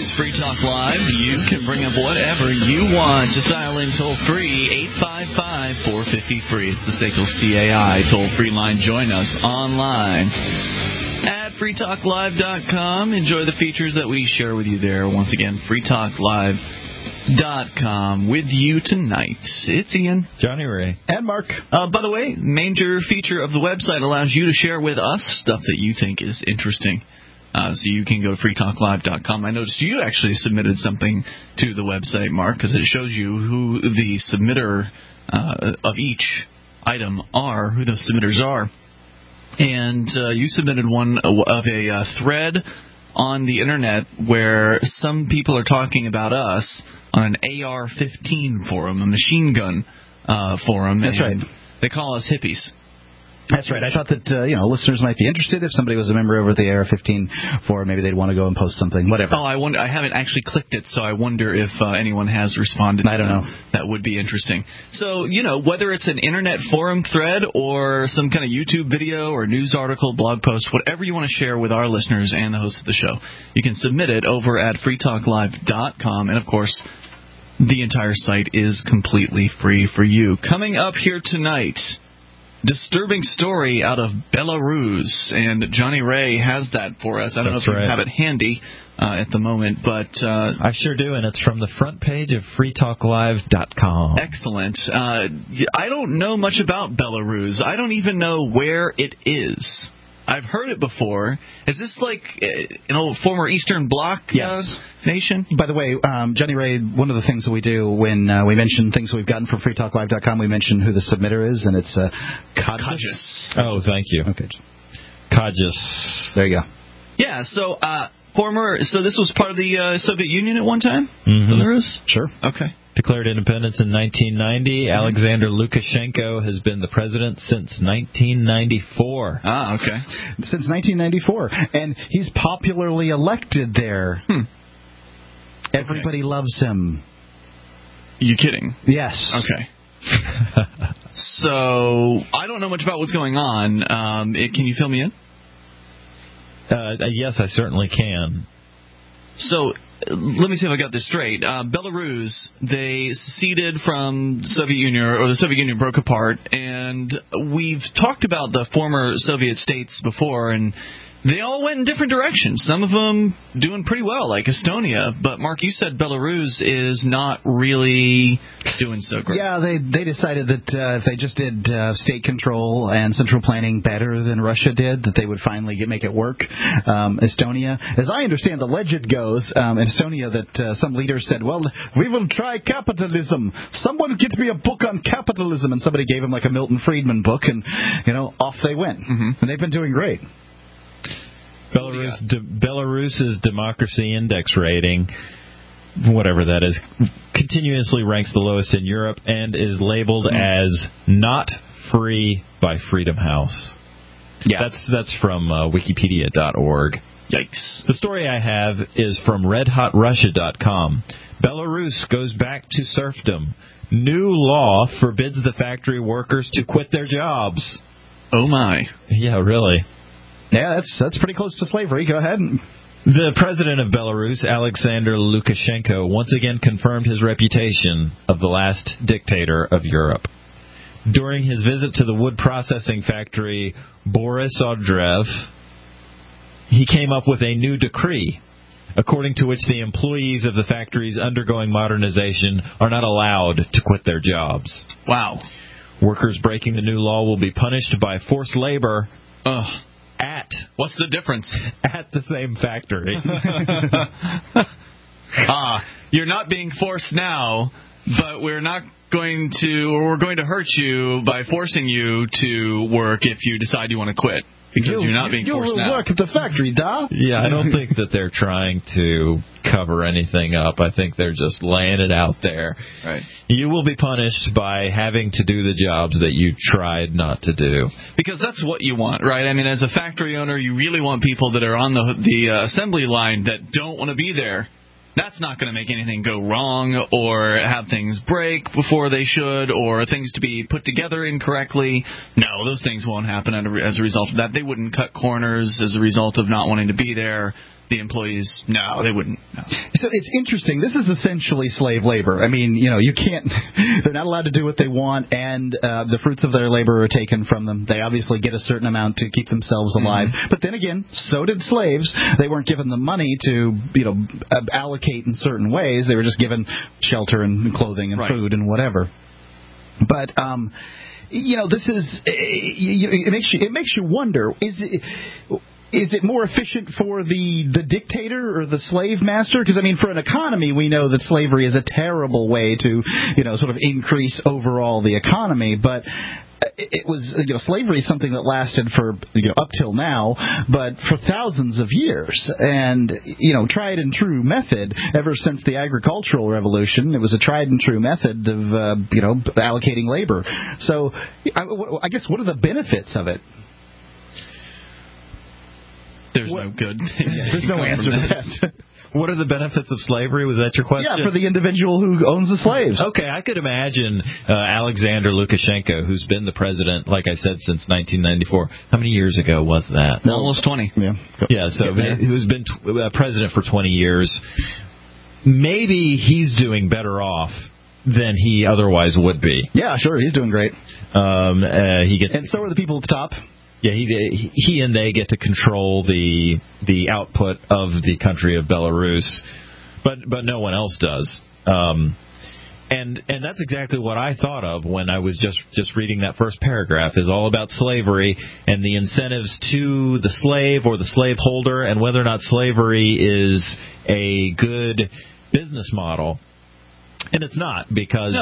Free Talk Live. You can bring up whatever you want. Just dial in toll-free, 855-450-FREE. It's the SACL CAI toll-free line. Join us online at freetalklive.com. Enjoy the features that we share with you there. Once again, freetalklive.com. With you tonight, it's Ian, Johnny Ray, and Mark. By the way, major feature of the website allows you to share with us stuff that you think is interesting. So you can go to freetalklive.com. I noticed you actually submitted something to the website, Mark, because it shows you who the submitter of each item are, who the submitters are. And you submitted one of a thread on the Internet where some people are talking about us on an AR-15 forum, a machine gun forum. That's right. They call us hippies. That's right. I thought that listeners might be interested. If somebody was a member over the AR-15 forum, maybe they'd want to go and post something. Whatever. Oh, I wonder. I haven't actually clicked it, so I wonder if anyone has responded. I don't know. That would be interesting. So, whether it's an internet forum thread or some kind of YouTube video or news article, blog post, whatever you want to share with our listeners and the host of the show, you can submit it over at freetalklive.com. And, of course, the entire site is completely free for you. Coming up here tonight, disturbing story out of Belarus, and Johnny Ray has that for us. I don't know if you have it handy at the moment, but I sure do, and it's from the front page of freetalklive.com. Excellent. I don't know much about Belarus. I don't even know where it is. I've heard it before. Is this like an old former Eastern Bloc nation? By the way, Johnny Ray, one of the things that we do when we mention things we've gotten from freetalklive.com, we mention who the submitter is, and it's Kajas. Oh, thank you. Okay. Kajas. There you go. Yeah, so so this was part of the Soviet Union at one time? Mm-hmm. Belarus? Sure. Okay. Declared independence in 1990. Alexander Lukashenko has been the president since 1994. Ah, okay. Since 1994. And he's popularly elected there. Everybody loves him. You kidding? Yes. Okay. So, I don't know much about what's going on. Can you fill me in? Yes, I certainly can. So, let me see if I got this straight. Belarus, they seceded from the Soviet Union, or the Soviet Union broke apart, and we've talked about the former Soviet states before, and they all went in different directions. Some of them doing pretty well, like Estonia. But, Mark, you said Belarus is not really doing so great. Yeah, they decided that if they just did state control and central planning better than Russia did, that they would finally make it work. Estonia, as I understand the legend goes, in Estonia that some leaders said, well, we will try capitalism. Someone get me a book on capitalism. And somebody gave them like a Milton Friedman book, and, off they went. Mm-hmm. And they've been doing great. Belarus's democracy index rating, whatever that is, continuously ranks the lowest in Europe and is labeled as not free by Freedom House. Yeah, that's from Wikipedia.org. Yikes. The story I have is from RedHotRussia.com. Belarus goes back to serfdom. New law forbids the factory workers to quit their jobs. Oh my. Yeah, really. Yeah, that's pretty close to slavery. Go ahead. The president of Belarus, Alexander Lukashenko, once again confirmed his reputation of the last dictator of Europe. During his visit to the wood processing factory Borisodrev, he came up with a new decree, according to which the employees of the factories undergoing modernization are not allowed to quit their jobs. Wow. Workers breaking the new law will be punished by forced labor. What's the difference? At the same factory. You're not being forced now, but we're going to hurt you by forcing you to work if you decide you want to quit. Because you're not being forced now. You will work at the factory, da? Yeah, I don't think that they're trying to cover anything up. I think they're just laying it out there. Right. You will be punished by having to do the jobs that you tried not to do. Because that's what you want, right? I mean, as a factory owner, you really want people that are on the assembly line that don't want to be there. That's not going to make anything go wrong or have things break before they should or things to be put together incorrectly. No, those things won't happen as a result of that. They wouldn't cut corners as a result of not wanting to be there. the employees, no, they wouldn't. No. So it's interesting. This is essentially slave labor. I mean, you can't. They're not allowed to do what they want, and the fruits of their labor are taken from them. They obviously get a certain amount to keep themselves alive. But then again, so did slaves. They weren't given the money to, allocate in certain ways. They were just given shelter and clothing and food and whatever. But this is it makes you wonder: is it more efficient for the dictator or the slave master? Because, I mean, for an economy, we know that slavery is a terrible way to, sort of increase overall the economy. But it was, slavery is something that lasted for, up till now, but for thousands of years. And, tried and true method ever since the agricultural revolution. It was a tried and true method of, allocating labor. So I guess what are the benefits of it? There's no good. There's no answer to that. What are the benefits of slavery? Was that your question? Yeah, for the individual who owns the slaves. Okay, I could imagine Alexander Lukashenko, who's been the president, like I said, since 1994. How many years ago was that? Almost 20. Yeah, so who's been president for 20 years. Maybe he's doing better off than he otherwise would be. Yeah, sure, he's doing great. And so are the people at the top. Yeah, he and they get to control the output of the country of Belarus, but no one else does. And that's exactly what I thought of when I was just reading that first paragraph. Is all about slavery and the incentives to the slave or the slaveholder, and whether or not slavery is a good business model. And it's not, because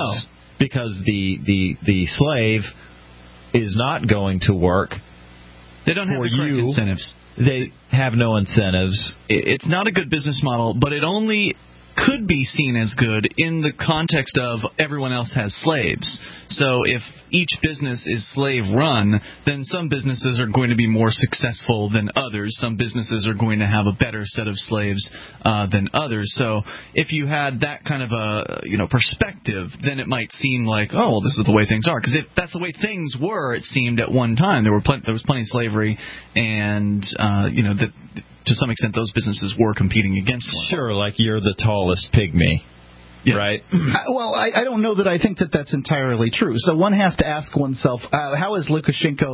the slave is not going to work. They don't have the correct incentives. They have no incentives. It's not a good business model, but it only could be seen as good in the context of everyone else has slaves. So if each business is slave-run, then some businesses are going to be more successful than others. Some businesses are going to have a better set of slaves than others. So if you had that kind of a perspective, then it might seem like, oh, well, this is the way things are. Because if that's the way things were, it seemed at one time there was plenty of slavery, and that. To some extent, those businesses were competing against one. Sure, like you're the tallest pygmy, right? Well, I don't know that I think that that's entirely true. So one has to ask oneself, how is Lukashenko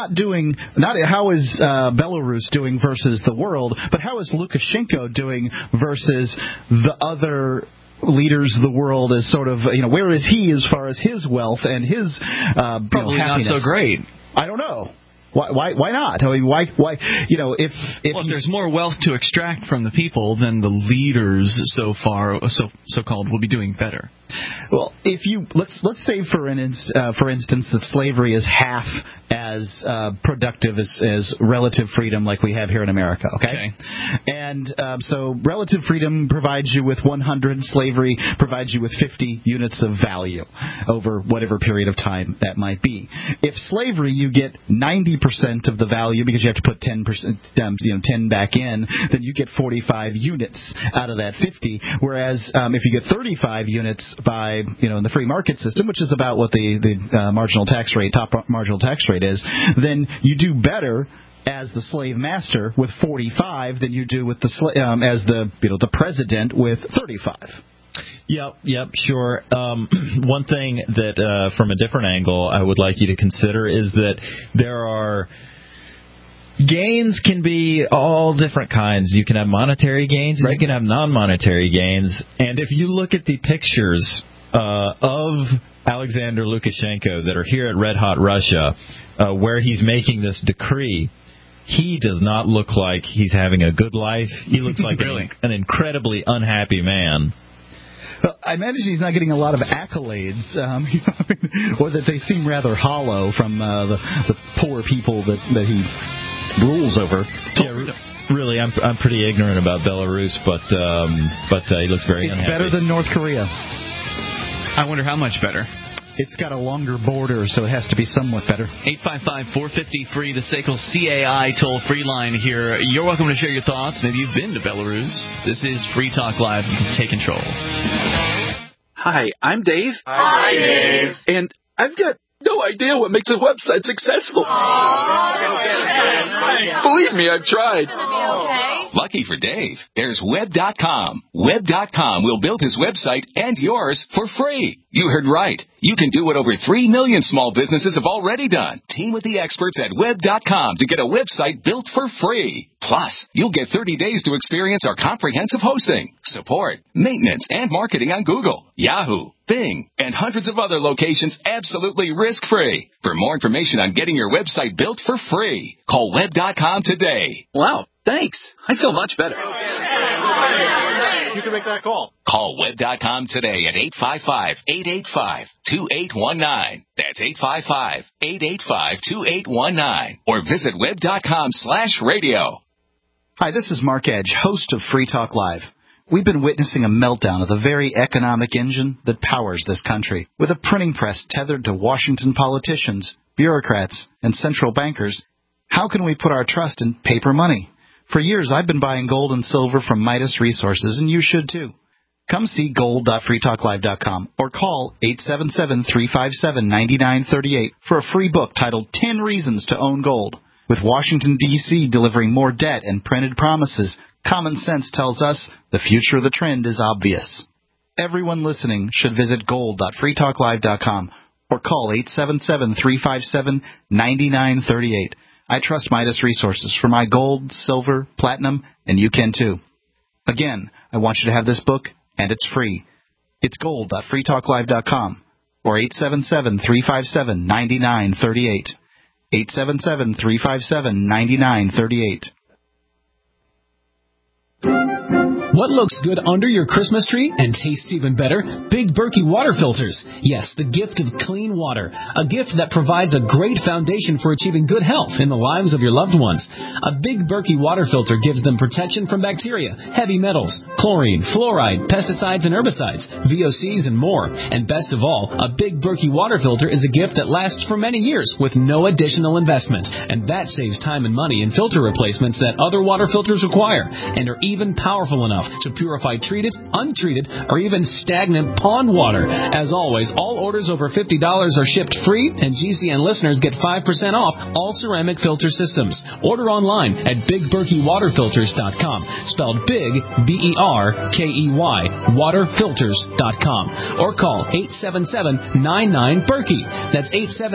how is Belarus doing versus the world, but how is Lukashenko doing versus the other leaders of the world? As sort of, where is he as far as his wealth and his probably happiness? Not so great. I don't know. Why not? I mean, why? If there's more wealth to extract from the people, then the leaders so-called will be doing better. Well, if you let's say for instance that slavery is half as productive as relative freedom like we have here in America, okay? And so relative freedom provides you with 100, slavery provides you with 50 units of value over whatever period of time that might be. If slavery, you get 90% of the value because you have to put 10%, 10 back in, then you get 45 units out of that 50. Whereas if you get 35 units by in the free market system, which is about what the marginal tax rate, top marginal tax rate is, then you do better as the slave master with 45 than you do with as the president with 35. Yep, sure. One thing that from a different angle I would like you to consider is that there are gains can be all different kinds. You can have monetary gains, and you can have non-monetary gains. And if you look at the pictures of Alexander Lukashenko that are here at Red Hot Russia, where he's making this decree, he does not look like he's having a good life. He looks like an incredibly unhappy man. Well, I imagine he's not getting a lot of accolades, or that they seem rather hollow from the poor people that he rules over. Yeah, really, I'm pretty ignorant about Belarus, but he looks very unhappy. It's better than North Korea. I wonder how much better. It's got a longer border, so it has to be somewhat better. 855-450-FREE, the SACL CAI toll-free line here. You're welcome to share your thoughts. Maybe you've been to Belarus. This is Free Talk Live. You can take control. Hi, I'm Dave. Hi, Dave. And I've got no idea what makes a website successful. Oh, believe me, I've tried. Okay. Lucky for Dave, there's Web.com. Web.com will build his website and yours for free. You heard right. You can do what over 3 million small businesses have already done. Team with the experts at Web.com to get a website built for free. Plus, you'll get 30 days to experience our comprehensive hosting, support, maintenance, and marketing on Google, Yahoo, Bing, and hundreds of other locations absolutely risk-free. For more information on getting your website built for free, call Web.com today. Wow, thanks. I feel much better. You can make that call. Call Web.com today at 855-885-2819. That's 855-885-2819. Or visit Web.com/radio. Hi, this is Mark Edge, host of Free Talk Live. We've been witnessing a meltdown of the very economic engine that powers this country. With a printing press tethered to Washington politicians, bureaucrats, and central bankers, how can we put our trust in paper money? For years, I've been buying gold and silver from Midas Resources, and you should too. Come see gold.freetalklive.com or call 877-357-9938 for a free book titled 10 Reasons to Own Gold. With Washington, D.C. delivering more debt and printed promises, common sense tells us the future of the trend is obvious. Everyone listening should visit gold.freetalklive.com or call 877-357-9938. I trust Midas Resources for my gold, silver, platinum, and you can too. Again, I want you to have this book, and it's free. It's gold.freetalklive.com or 877-357-9938. 877-357-9938. What looks good under your Christmas tree and tastes even better? Big Berkey water filters. Yes, the gift of clean water. A gift that provides a great foundation for achieving good health in the lives of your loved ones. A Big Berkey water filter gives them protection from bacteria, heavy metals, chlorine, fluoride, pesticides and herbicides, VOCs, and more. And best of all, a Big Berkey water filter is a gift that lasts for many years with no additional investment. And that saves time and money in filter replacements that other water filters require and are even powerful enough to purify treated, untreated, or even stagnant pond water. As always, all orders over $50 are shipped free, and GCN listeners get 5% off all ceramic filter systems. Order online at BigBerkeyWaterFilters.com, spelled Big, B-E-R-K-E-Y, waterfilters.com, or call 877-99-BERKEY. That's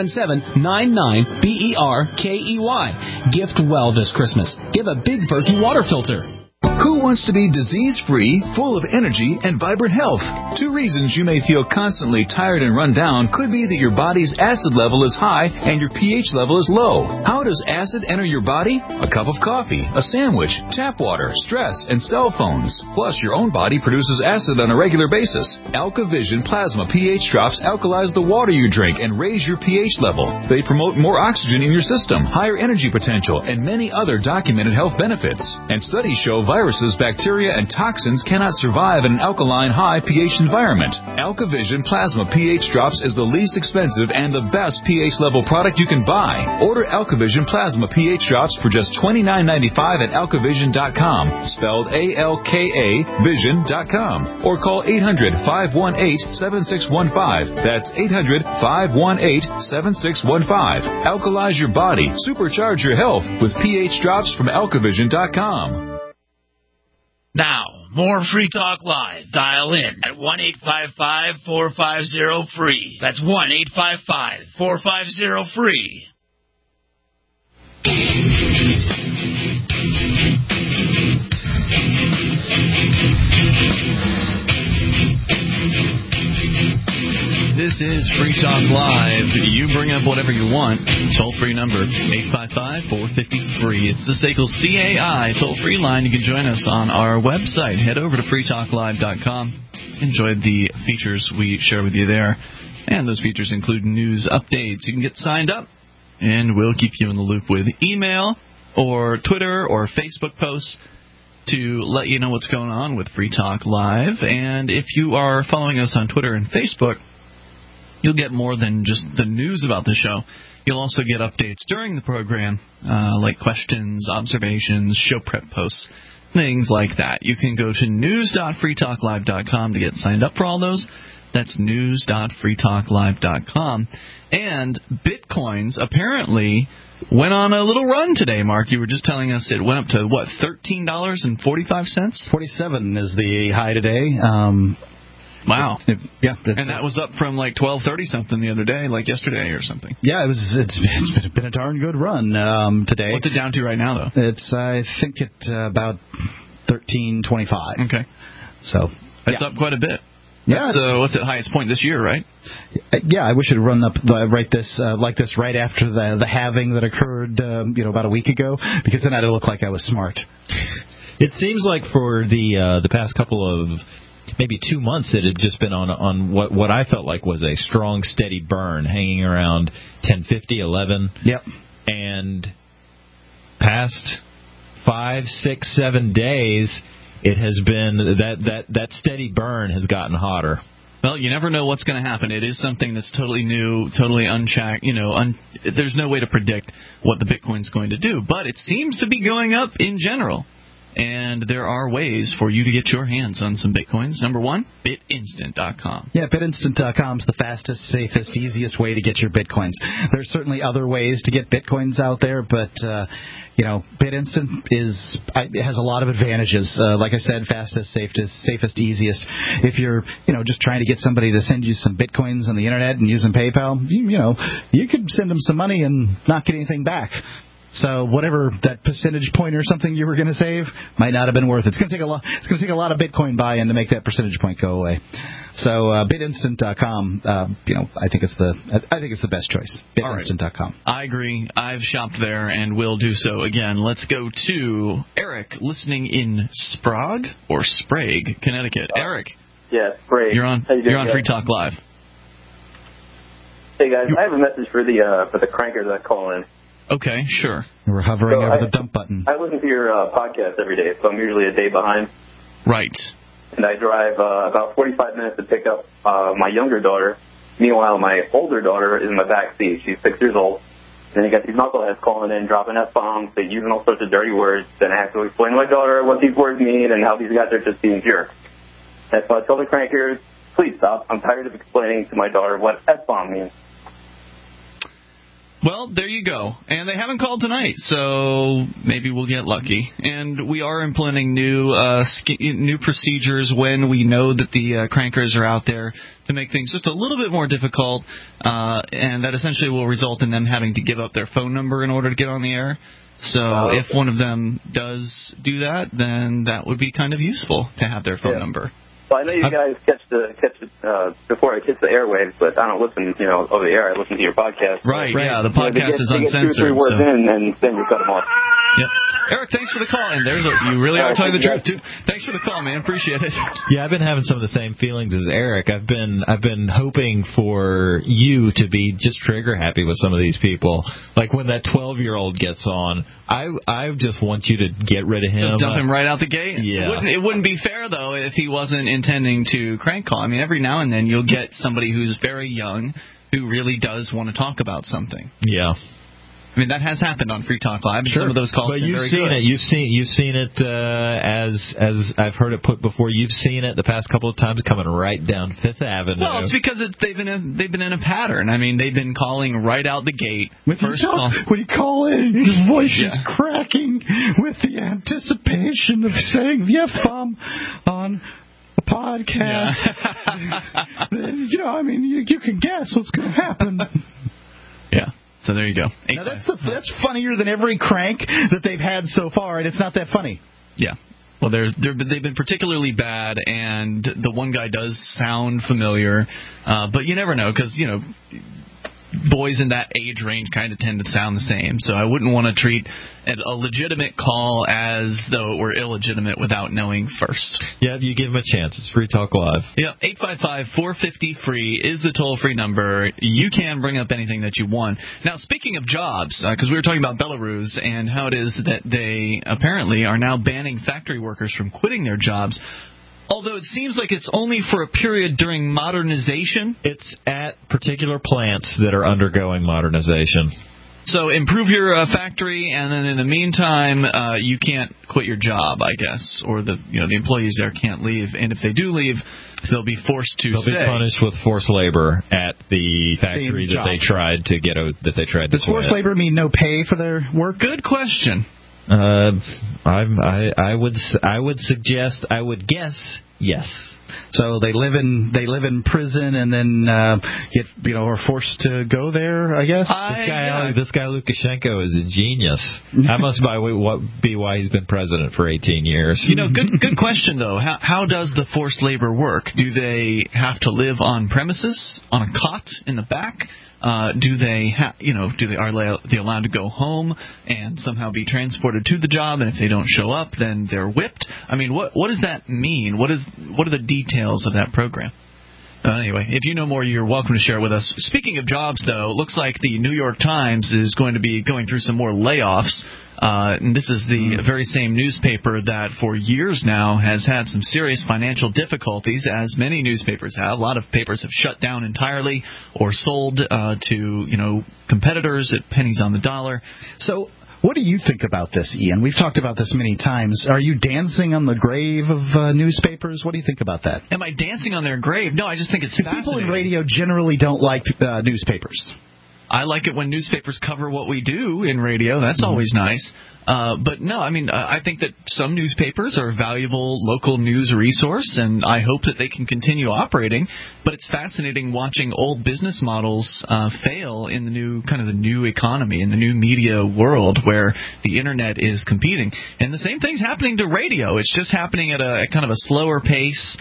877-99-B-E-R-K-E-Y. Gift well this Christmas. Give a Big Berkey water filter. Who wants to be disease-free, full of energy, and vibrant health? 2 reasons you may feel constantly tired and run down could be that your body's acid level is high and your pH level is low. How does acid enter your body? A cup of coffee, a sandwich, tap water, stress, and cell phones. Plus, your own body produces acid on a regular basis. AlkaVision Plasma pH drops alkalize the water you drink and raise your pH level. They promote more oxygen in your system, higher energy potential, and many other documented health benefits. And studies show viruses, bacteria, and toxins cannot survive in an alkaline high pH environment. AlkaVision Plasma pH Drops is the least expensive and the best pH level product you can buy. Order AlkaVision Plasma pH Drops for just $29.95 at alkavision.com, spelled A-L-K-A vision.com, or call 800-518-7615. That's 800-518-7615. Alkalize your body, supercharge your health with pH Drops from alkavision.com. Now, more Free Talk Live. Dial in at 1-855-450-FREE. That's 1-855-450-FREE. This is Free Talk Live. You bring up whatever you want. Toll-free number, 855-450-FREE. It's the SACL CAI toll-free line. You can join us on our website. Head over to freetalklive.com. Enjoy the features we share with you there. And those features include news updates. You can get signed up, and we'll keep you in the loop with email or Twitter or Facebook posts to let you know what's going on with Free Talk Live. And if you are following us on Twitter and Facebook, you'll get more than just the news about the show. You'll also get updates during the program, like questions, observations, show prep posts, things like that. You can go to news.freetalklive.com to get signed up for all those. That's news.freetalklive.com. And Bitcoins apparently went on a little run today, Mark. You were just telling us it went up to, what, $13.45? 47 is the high today. Wow. Yeah. And that was up from like 12.30 something the other day, like yesterday or something. Yeah, it's been a darn good run today. What's it down to right now, though? I think it's about 13.25. Okay. So that's up quite a bit. Yeah. So what's the highest point this year, right? Yeah, I wish it had run up like this right after the halving that occurred, about a week ago, because then I'd look like I was smart. It seems like for the past couple of maybe 2 months, it had just been on what I felt like was a strong, steady burn, hanging around 10.50, 11. Yep. And past 5, 6, 7 days, it has been that steady burn has gotten hotter. Well, you never know what's going to happen. It is something that's totally new, totally unchecked. There's no way to predict what the Bitcoin's going to do, but it seems to be going up in general. And there are ways for you to get your hands on some Bitcoins. Number one, BitInstant.com. Yeah, BitInstant.com is the fastest, safest, easiest way to get your Bitcoins. There's certainly other ways to get Bitcoins out there, but BitInstant has a lot of advantages. Like I said, fastest, safest, easiest. If you're just trying to get somebody to send you some Bitcoins on the internet and using PayPal, you could send them some money and not get anything back. So whatever that percentage point or something you were going to save might not have been worth it. It's going to take a lot. It's going to take a lot of Bitcoin buy-in to make that percentage point go away. So BitInstant.com, I think it's the best choice. BitInstant.com. Right. I agree. I've shopped there and will do so again. Let's go to Eric, listening in Sprague, Connecticut. Eric. Yeah, Sprague. You're on. How you doing, you're on guys? Free Talk Live. Hey guys, I have a message for the crankers that call in. Okay, sure. We're hovering over the dump button. I listen to your podcast every day, so I'm usually a day behind. Right. And I drive about 45 minutes to pick up my younger daughter. Meanwhile, my older daughter is in the back seat. She's 6 years old. And then you got these knuckleheads calling in, dropping F-bombs, they using all sorts of dirty words. Then I have to explain to my daughter what these words mean and how these guys are just being jerks. And so I tell the crankers, please stop. I'm tired of explaining to my daughter what F-bomb means. Well, there you go. And they haven't called tonight, so maybe we'll get lucky. And we are implementing new procedures when we know that the crankers are out there to make things just a little bit more difficult, and that essentially will result in them having to give up their phone number in order to get on the air. So if one of them does do that, then that would be kind of useful to have their phone number. Well, I know you guys catch it before it hits the airwaves, but I don't listen, over the air. I listen to your podcast. Right. Yeah, the podcast is uncensored. They get 2 or 3 words in, and then you cut them off. Yep. Eric, thanks for the call. And you really are telling the truth, too. Thanks for the call, man. Appreciate it. Yeah, I've been having some of the same feelings as Eric. I've been hoping for you to be just trigger happy with some of these people. Like when that 12-year-old gets on, I just want you to get rid of him. Just dump him right out the gate? Yeah. It wouldn't be fair, though, if he wasn't intending to crank call. I mean, every now and then you'll get somebody who's very young who really does want to talk about something. Yeah. I mean, that has happened on Free Talk Live. Sure. Some of those calls but you've seen it. You've seen it as I've heard it put before. You've seen it the past couple of times coming right down Fifth Avenue. Well, it's because they've been in a pattern. I mean, they've been calling right out the gate. When you call in, his voice is cracking with the anticipation of saying the F-bomb on a podcast. Yeah. Then, you can guess what's going to happen. Yeah. So there you go. Now that's funnier than every crank that they've had so far, and it's not that funny. Yeah. Well, they've been particularly bad, and the one guy does sound familiar, but you never know because boys in that age range kind of tend to sound the same. So I wouldn't want to treat a legitimate call as though it were illegitimate without knowing first. Yeah, you give them a chance. It's Free Talk Live. Yeah, 855-450-FREE is the toll-free number. You can bring up anything that you want. Now, speaking of jobs, because we were talking about Belarus and how it is that they apparently are now banning factory workers from quitting their jobs. Although it seems like it's only for a period during modernization. It's at particular plants that are undergoing modernization. So improve your factory, and then in the meantime, you can't quit your job, I guess, or the employees there can't leave. And if they do leave, they'll be forced to stay. They'll be punished with forced labor at the factory that they tried to get out. That they tried to. Does forced labor mean no pay for their work? Good question. I would guess yes. So they live in prison and then are forced to go there, I guess. This guy Lukashenko is a genius. That must be why he's been president for 18 years. Good question though. How does the forced labor work? Do they have to live on premises on a cot in the back? Are they allowed to go home and somehow be transported to the job? And if they don't show up, then they're whipped. I mean, what does that mean? What are the details of that program? Anyway, if you know more, you're welcome to share it with us. Speaking of jobs, though, it looks like the New York Times is going to be going through some more layoffs. And this is the very same newspaper that for years now has had some serious financial difficulties, as many newspapers have. A lot of papers have shut down entirely or sold to competitors at pennies on the dollar. So what do you think about this, Ian? We've talked about this many times. Are you dancing on the grave of newspapers? What do you think about that? Am I dancing on their grave? No, I just think it's fascinating. People in radio generally don't like newspapers. I like it when newspapers cover what we do in radio. That's always nice. But no, I mean, I think that some newspapers are a valuable local news resource, and I hope that they can continue operating. But it's fascinating watching old business models fail in the new economy, in the new media world where the internet is competing. And the same thing's happening to radio. It's just happening at a kind of a slower pace.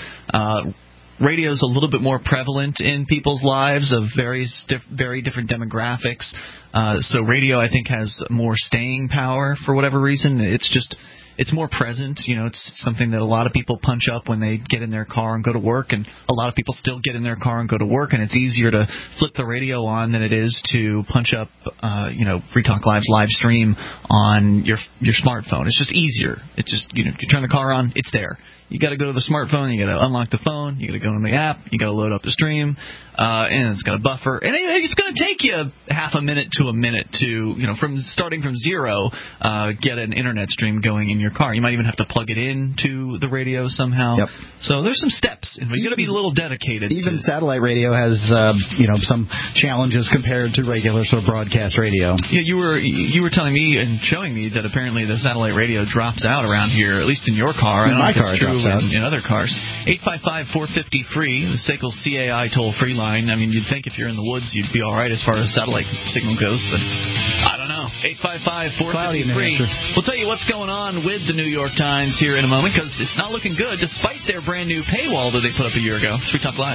Radio is a little bit more prevalent in people's lives of very different demographics. So radio, I think, has more staying power for whatever reason. It's more present. It's something that a lot of people punch up when they get in their car and go to work, and a lot of people still get in their car and go to work, and it's easier to flip the radio on than it is to punch up, Free Talk Live's live stream on your smartphone. It's just easier. It's just, you turn the car on, it's there. You got to go to the smartphone, you got to unlock the phone, you got to go in the app, you got to load up the stream, and it's got a buffer. And it's going to take you half a minute to a minute to, starting from zero, get an internet stream going in your car. You might even have to plug it into the radio somehow. Yep. So there's some steps, and you got to be a little dedicated. Even satellite radio has, some challenges compared to regular sort of broadcast radio. Yeah, you were telling me and showing me that apparently the satellite radio drops out around here, at least in your car. I don't know if it's true in other cars. 855-450-FREE, the SACL CAI toll-free line. I mean, you'd think if you're in the woods, you'd be all right as far as satellite signal goes, but I don't know. 855-450-FREE. We'll tell you what's going on with the New York Times here in a moment, because it's not looking good, despite their brand-new paywall that they put up a year ago. It's Free Talk Live.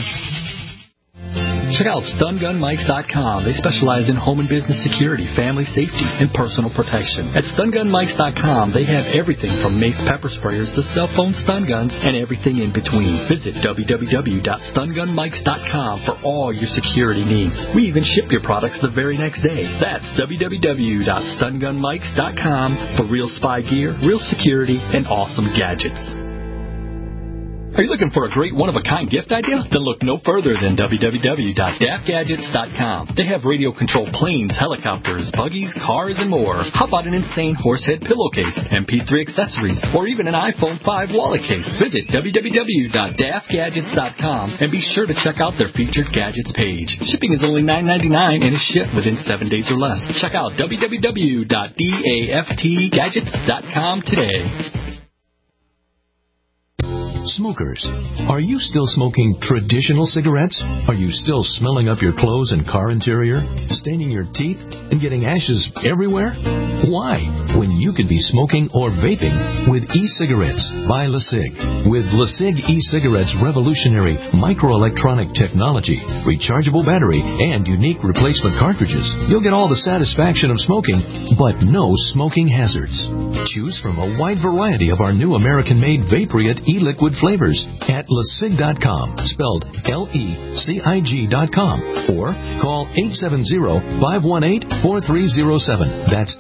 Check out StunGunMikes.com. They specialize in home and business security, family safety, and personal protection. At StunGunMikes.com, they have everything from mace pepper sprayers to cell phone stun guns and everything in between. Visit www.StunGunMikes.com for all your security needs. We even ship your products the very next day. That's www.StunGunMikes.com for real spy gear, real security, and awesome gadgets. Are you looking for a great one-of-a-kind gift idea? Then look no further than www.daftgadgets.com. They have radio-controlled planes, helicopters, buggies, cars, and more. How about an insane horsehead pillowcase, MP3 accessories, or even an iPhone 5 wallet case? Visit www.daftgadgets.com and be sure to check out their featured gadgets page. Shipping is only $9.99 and is shipped within 7 days or less. Check out www.daftgadgets.com today. Smokers, are you still smoking traditional cigarettes? Are you still smelling up your clothes and car interior, staining your teeth, and getting ashes everywhere? Why, when you could be smoking or vaping with e-cigarettes by LeSig? With LeSig e-cigarettes' revolutionary microelectronic technology, rechargeable battery, and unique replacement cartridges, you'll get all the satisfaction of smoking, but no smoking hazards. Choose from a wide variety of our new American-made Vaporite e-liquid flavors at LeSig.com, spelled LECIG.com, or call 870-518-4307. That's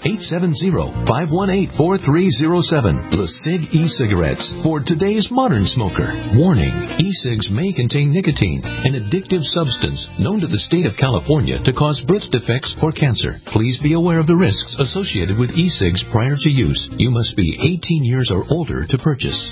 870-518-4307. LeSig e-cigarettes for today's modern smoker. Warning, e-cigs may contain nicotine, an addictive substance known to the state of California to cause birth defects or cancer. Please be aware of the risks associated with e-cigs prior to use. You must be 18 years or older to purchase.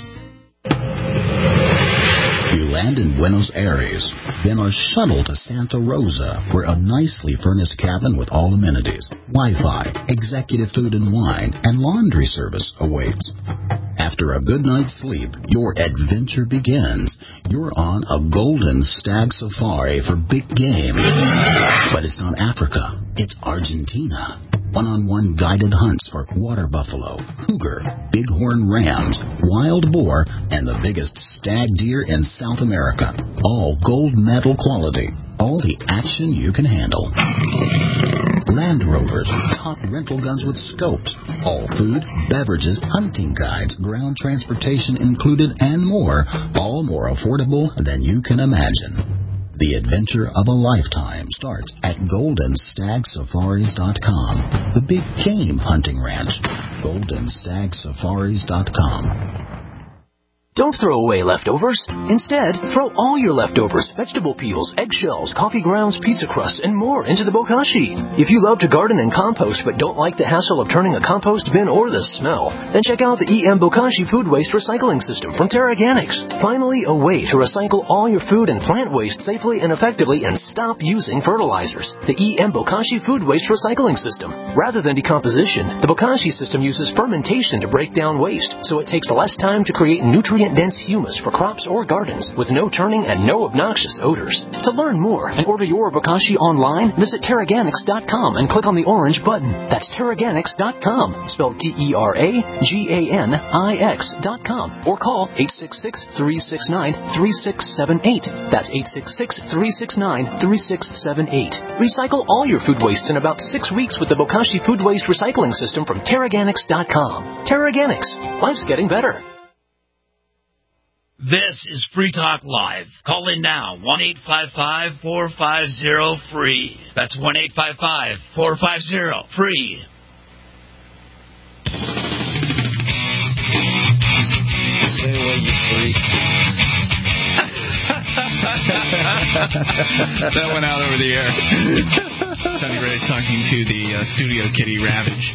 You land in Buenos Aires, then are shuttled to Santa Rosa, where a nicely furnished cabin with all amenities, Wi-Fi, executive food and wine, and laundry service awaits. After a good night's sleep, your adventure begins. You're on a golden stag safari for big game. But it's not Africa, it's Argentina. One-on-one guided hunts for water buffalo, cougar, bighorn rams, wild boar, and the biggest stag deer in South America. All gold medal quality. All the action you can handle. Land Rovers, top rental guns with scopes. All food, beverages, hunting guides, ground transportation included, and more. All more affordable than you can imagine. The adventure of a lifetime starts at GoldenStagSafaris.com. The big game hunting ranch. GoldenStagSafaris.com. Don't throw away leftovers. Instead, throw all your leftovers, vegetable peels, eggshells, coffee grounds, pizza crusts, and more into the bokashi. If you love to garden and compost but don't like the hassle of turning a compost bin or the smell, then check out the EM Bokashi Food Waste Recycling System from TerraGanix. Finally, a way to recycle all your food and plant waste safely and effectively and stop using fertilizers. The EM Bokashi Food Waste Recycling System. Rather than decomposition, the Bokashi system uses fermentation to break down waste, so it takes less time to create nutrient-dense humus for crops or gardens with no turning and no obnoxious odors. To learn more and order your Bokashi online, visit TerraGanix.com and click on the orange button. That's TerraGanix.com, spelled TerraGanix.com, or call 866-369-3678. That's 866-369-3678. Recycle all your food wastes in about 6 weeks with the Bokashi Food Waste Recycling System from TerraGanix.com. TerraGanix. Life's getting better. This is Free Talk Live. Call in now, 1-855-450-FREE. That's 1-855-450-FREE. Say what you freak. That went out over the air. Johnny Ray's talking to the studio kitty Ravage.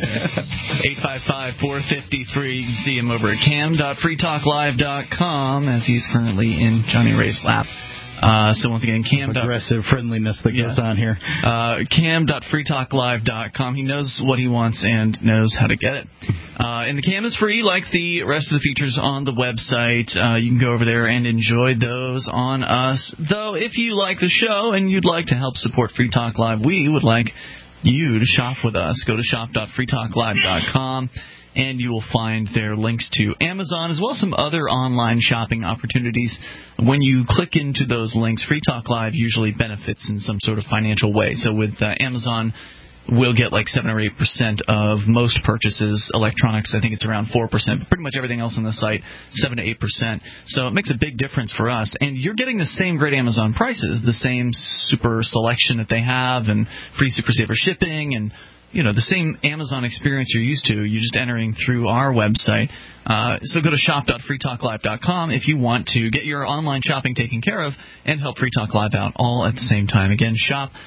855-450-FREE. You can see him over at cam.freetalklive.com as he's currently in Johnny Ray's lap. So once again, aggressive friendliness that goes on here. Cam.freetalklive.com. He knows what he wants and knows how to get it. And the Cam is free, like the rest of the features on the website. You can go over there and enjoy those on us. Though, if you like the show and you'd like to help support Free Talk Live, we would like you to shop with us. Go to shop.freetalklive.com. And you will find there links to Amazon as well as some other online shopping opportunities. When you click into those links, Free Talk Live usually benefits in some sort of financial way. So with Amazon, we'll get like 7 or 8% of most purchases. Electronics, I think it's around 4%. But pretty much everything else on the site, 7 to 8%. So it makes a big difference for us. And you're getting the same great Amazon prices, the same super selection that they have, and free Super Saver shipping, and the same Amazon experience you're used to. You're just entering through our website. So go to shop.freetalklive.com if you want to get your online shopping taken care of and help Free Talk Live out all at the same time. Again,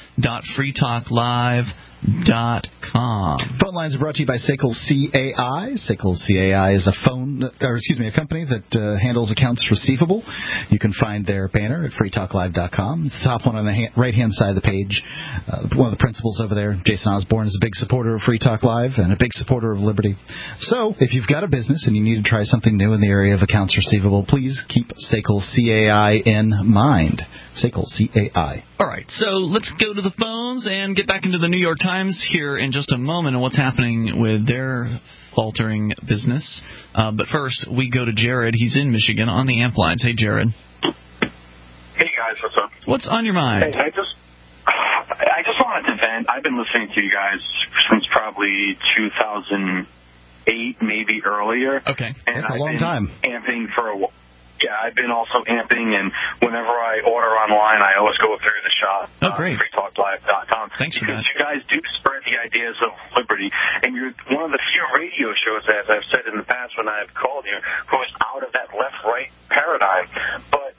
shop.freetalklive.com. Phone lines are brought to you by SACL CAI. SACL CAI is a company that handles accounts receivable. You can find their banner at freetalklive.com. It's the top one on the right-hand side of the page. One of the principals over there, Jason Osborne, is a big supporter of Free Talk Live and a big supporter of Liberty. So if you've got a business and you need to try something new in the area of accounts receivable, please keep SACL CAI in mind. SACL CAI. All right, so let's go to the phones and get back into the New York Times here in just a moment and what's happening with their faltering business. But first, we go to Jared. He's in Michigan on the amp lines. Hey, Jared. Hey, guys. What's up? What's on your mind? Hey, I just wanted to vent. I've been listening to you guys since probably 2008, maybe earlier. Okay. And that's a long time. Amping for a while. Yeah, I've been also amping, and whenever I order online, I always go through the shop. Oh, great. freetalklive.com. Thanks for because that. you guys do spread the ideas of liberty, and you're one of the few radio shows, as I've said in the past when I've called you, who's out of that left-right paradigm. But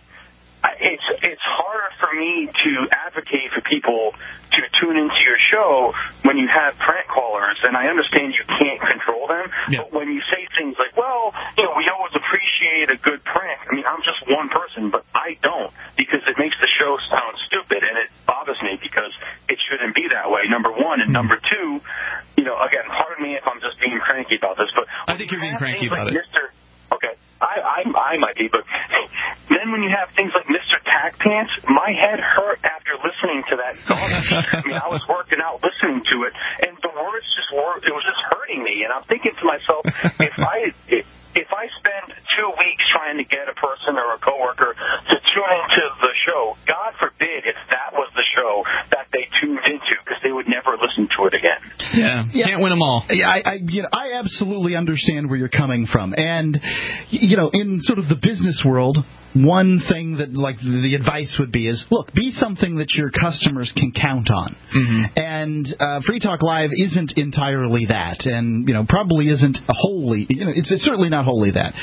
it's harder for me to advocate for people to tune into your show when you have prank callers, and I understand you can't control them, but when you say things like, well, we always appreciate a good prank. I mean, I'm just one person, but I don't, because it makes the show sound stupid, and it bothers me because it shouldn't be that way, number one. And number two, again, pardon me if I'm just being cranky about this, but I think you're being cranky about it. Okay. I might be, but then when you have things like Mr. Tack Pants, my head hurt after listening to that garbage. I mean, I was working out listening to it, and the words it was just hurting me, and I'm thinking to myself, if I spend 2 weeks trying to get a person or a coworker to tune into the show, God forbid if that was the show that they tuned into, because they would never listen to it again. Yeah. Can't win them all. Yeah, I absolutely understand where you're coming from, and in sort of the business world, one thing that the advice would be is, look, be something that your customers can count on. Mm-hmm. And Free Talk Live isn't entirely that, and probably isn't wholly. It's certainly not wholly that.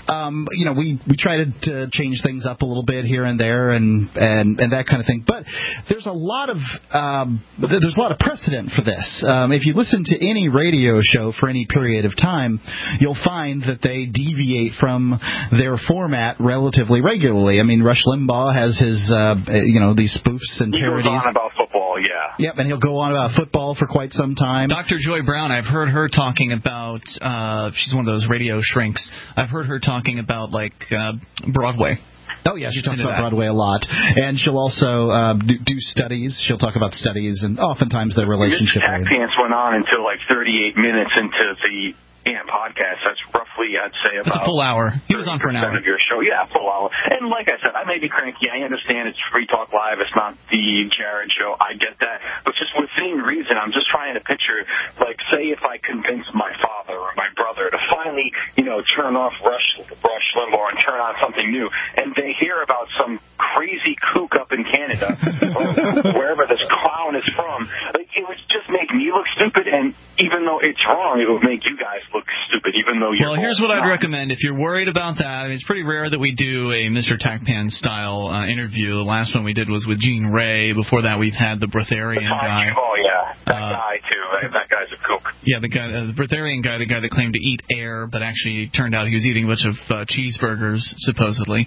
We try to change things up a little bit here and there, and that kind of thing. But there's a lot of precedent for this. If you listen to any radio show for any period of time, you'll find that they deviate from their format relatively regularly. I mean, Rush Limbaugh has his, these spoofs and parodies. He goes on about football, yeah. Yep, and he'll go on about football for quite some time. Dr. Joy Brown, I've heard her talking about, she's one of those radio shrinks. I've heard her talking about, Broadway. Oh, yeah, she talks about Broadway a lot. And she'll also do studies. She'll talk about studies and oftentimes their relationship. Mr. Tack Pants went on until 38 minutes into the podcast. That's roughly, I'd say, about... That's a full hour. He was on for an hour. ...of your show. Yeah, a full hour. And like I said, I may be cranky. I understand it's Free Talk Live. It's not the Jared show. I get that. But just within reason, I'm just trying to picture, say if I convince my father or my brother to finally, turn off Rush Limbaugh and turn on something new, and they hear about some crazy kook up in Canada or wherever this clown is from, it would just make me look stupid, and even though it's wrong, it would make you guys look stupid, even though you're... Well, here's what I'd recommend. If you're worried about that, it's pretty rare that we do a Mr. Tackpan style interview. The last one we did was with Gene Ray. Before that, we've had the Breatharian guy. Oh, yeah. That guy, too. That guy's a kook. Yeah, the Breatharian guy, the guy that claimed to eat air, but actually turned out he was eating a bunch of cheeseburgers, supposedly.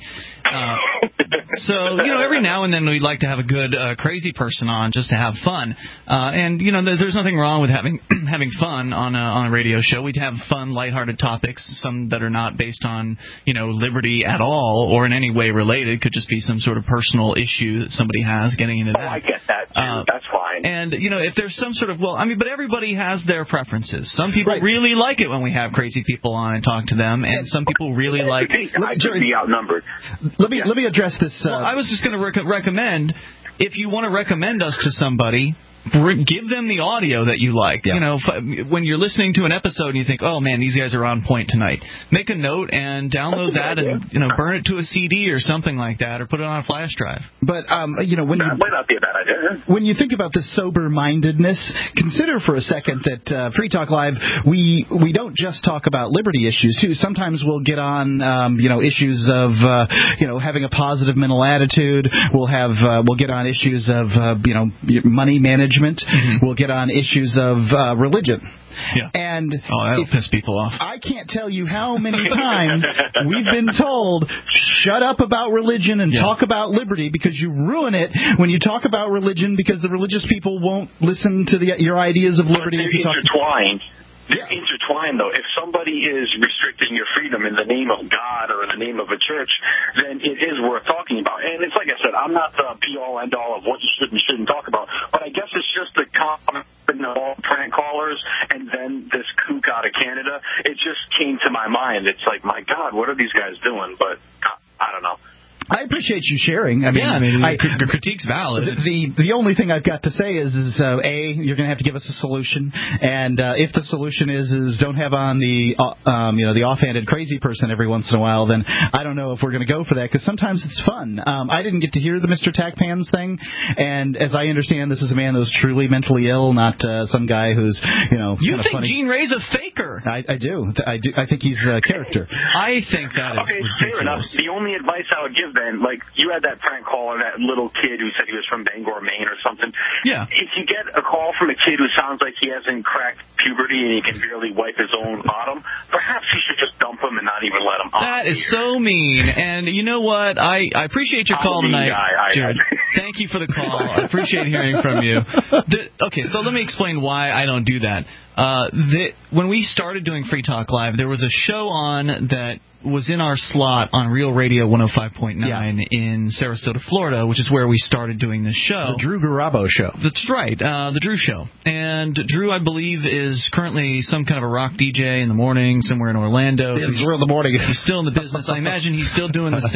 So, every now and then we'd like to have a good crazy person on just to have fun. And, there's nothing wrong with having fun on a radio show. We'd have fun, lighthearted topics, some that are not based on, liberty at all or in any way related. Could just be some sort of personal issue that somebody has, getting into that. I get that, too. That's fine. And, if there's some sort of, but everybody has their preferences. Some people really like it when we have crazy people on and talk to them, and some people really like... I could be outnumbered. Let me address this. Well, I was just going to recommend, if you want to recommend us to somebody, give them the audio that you like. Yeah. When you're listening to an episode and you think, oh, man, these guys are on point tonight, make a note and download that and, burn it to a CD or something like that, or put it on a flash drive. But, when that might not be a bad idea. When you think about this sober-mindedness, consider for a second that Free Talk Live, we don't just talk about liberty issues, too. Sometimes we'll get on, issues of, having a positive mental attitude. We'll get on issues of, money management. Mm-hmm. We'll get on issues of religion. Yeah. And that'll piss people off. I can't tell you how many times we've been told, shut up about religion and talk about liberty, because you ruin it when you talk about religion, because the religious people won't listen to your ideas of liberty. But they're intertwined. They're intertwined, though. If somebody is restricting your freedom in the name of God or in the name of a church, then it is worth talking about. And it's like I said, I'm not the be-all, end-all of what you should and shouldn't talk about, but I guess it's just the common of all prank callers and then this kook out of Canada. It just came to my mind. It's like, my God, what are these guys doing? But I don't know. I appreciate you sharing. I mean, your critique's valid. The only thing I've got to say is A, you're going to have to give us a solution, and if the solution is don't have on the the offhanded crazy person every once in a while, then I don't know if we're going to go for that, because sometimes it's fun. I didn't get to hear the Mr. Tack Pans thing, and as I understand, this is a man who's truly mentally ill, not some guy who's You think funny. Gene Ray's a faker? I do. I think he's a character. I think that is ridiculous. Fair enough. The only advice I would give then, like you had that prank call on that little kid who said he was from Bangor, Maine or something. Yeah. If you get a call from a kid who sounds like he hasn't cracked puberty and he can barely wipe his own bottom, perhaps you should just dump him and not even let him on. That is so mean. And you know what? I appreciate your call tonight, Jared. Thank you for the call. I appreciate hearing from you. Okay, so let me explain why I don't do that. When we started doing Free Talk Live, there was a show on that was in our slot on Real Radio 105.9 in Sarasota, Florida, which is where we started doing this show. The Drew Garabo Show. That's right, the Drew Show. And Drew, I believe, is currently some kind of a rock DJ in the morning somewhere in Orlando. It's real in the morning. He's still in the business. I imagine he's still doing the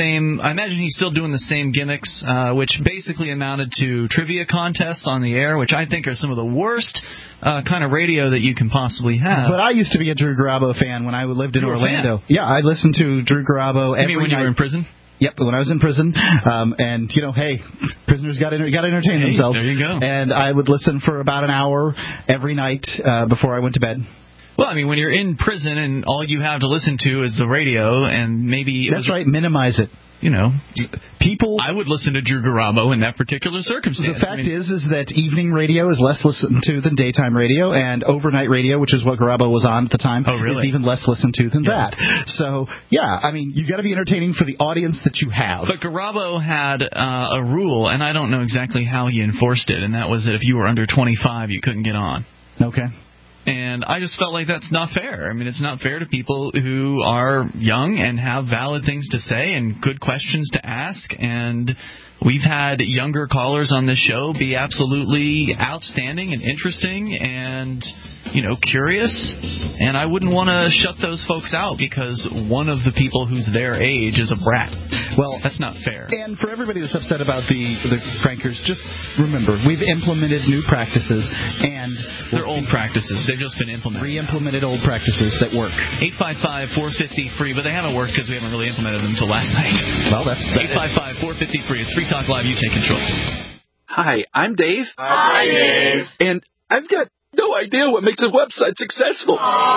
same gimmicks, which basically amounted to trivia contests on the air, which I think are some of the worst kind of radio that you can possibly have. But I used to be a Drew Garabo fan when I lived in Orlando. Yeah, I listened to Drew Garabo every when night. You were in prison? Yep, when I was in prison. And, hey, prisoners got to entertain themselves. There you go. And I would listen for about an hour every night before I went to bed. Well, I mean, when you're in prison and all you have to listen to is the radio and maybe... That's right, minimize it. People... I would listen to Drew Garabo in that particular circumstance. The fact is that evening radio is less listened to than daytime radio, and overnight radio, which is what Garabo was on at the time, is even less listened to than that. So, you got to be entertaining for the audience that you have. But Garabo had a rule, and I don't know exactly how he enforced it, and that was that if you were under 25, you couldn't get on. Okay. And I just felt like that's not fair. I mean, it's not fair to people who are young and have valid things to say and good questions to ask. And we've had younger callers on this show be absolutely outstanding and interesting and, curious. And I wouldn't want to shut those folks out because one of the people who's their age is a brat. Well, that's not fair. And for everybody that's upset about the prankers, just remember, we've implemented new practices, and they're old practices. They've just been implemented. Re-implemented old practices that work. 855-450-FREE, but they haven't worked because we haven't really implemented them until last night. Well, that's 855-450-FREE. It's Free Talk Live. You take control. Hi, I'm Dave. Hi, Dave. And I've got no idea what makes a website successful.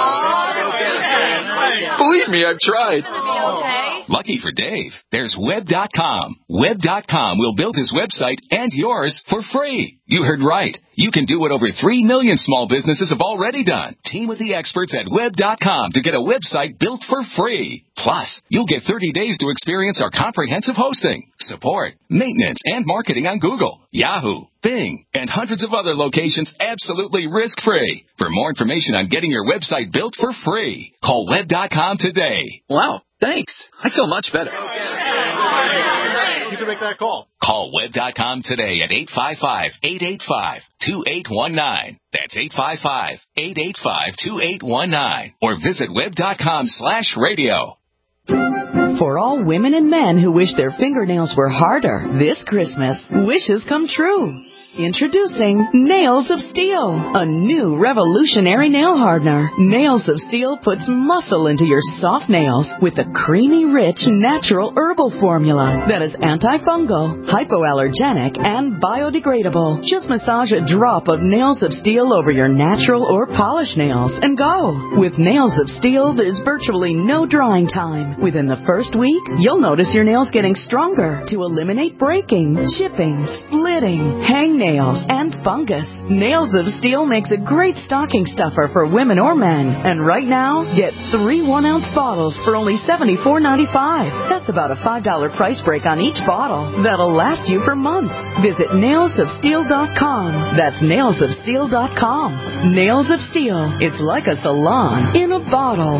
Believe me, I've tried. Lucky for Dave, there's Web.com. Web.com will build his website and yours for free. You heard right. You can do what over 3 million small businesses have already done. Team with the experts at Web.com to get a website built for free. Plus, you'll get 30 days to experience our comprehensive hosting, support, maintenance, and marketing on Google, Yahoo, Bing, and hundreds of other locations absolutely risk-free. For more information on getting your website built for free, call Web.com today. Wow, thanks. I feel much better. You can make that call. Call Web.com today at 855-885-2819. That's 855-885-2819. Or visit Web.com/radio. For all women and men who wish their fingernails were harder, this Christmas, wishes come true. Introducing Nails of Steel, a new revolutionary nail hardener. Nails of Steel puts muscle into your soft nails with a creamy, rich, natural herbal formula that is antifungal, hypoallergenic, and biodegradable. Just massage a drop of Nails of Steel over your natural or polished nails and go. With Nails of Steel, there's virtually no drying time. Within the first week, you'll notice your nails getting stronger to eliminate breaking, chipping, splitting, hangnails, and fungus. Nails of Steel makes a great stocking stuffer for women or men. And right now, get 3 1-ounce bottles for only $74.95. That's about a $5 price break on each bottle. That'll last you for months. Visit nailsofsteel.com. That's nailsofsteel.com. Nails of Steel. It's like a salon in a bottle.